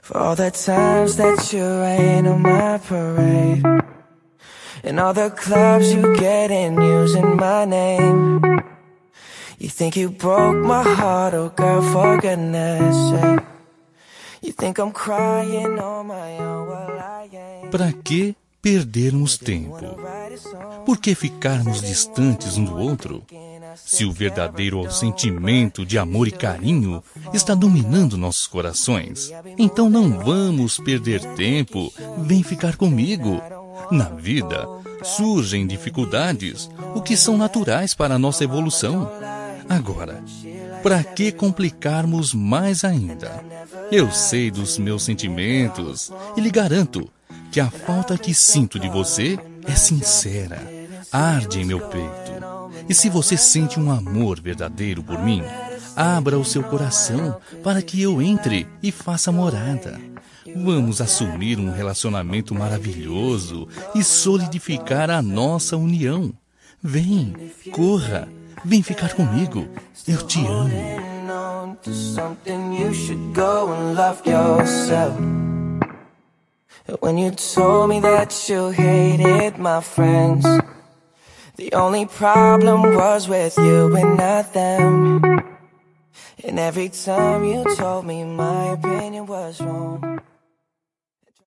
For all the times that you rain on my parade, and all the clubs you get in using my name. You think you broke my heart, oh girl, for goodness sake. You think I'm crying on my own, well I ain't. Para que perdermos tempo? Por que ficarmos distantes um do outro? Se o verdadeiro sentimento de amor e carinho está dominando nossos corações, então não vamos perder tempo, vem ficar comigo. Na vida, surgem dificuldades, o que são naturais para a nossa evolução. Agora, para que complicarmos mais ainda? Eu sei dos meus sentimentos e lhe garanto que a falta que sinto de você é sincera, arde em meu peito. E se você sente um amor verdadeiro por mim, abra o seu coração para que eu entre e faça morada. Vamos assumir um relacionamento maravilhoso e solidificar a nossa união. Vem, corra, vem ficar comigo. Eu te amo. When you told me that you hated my friends, the only problem was with you and not them. And every time you told me my opinion was wrong,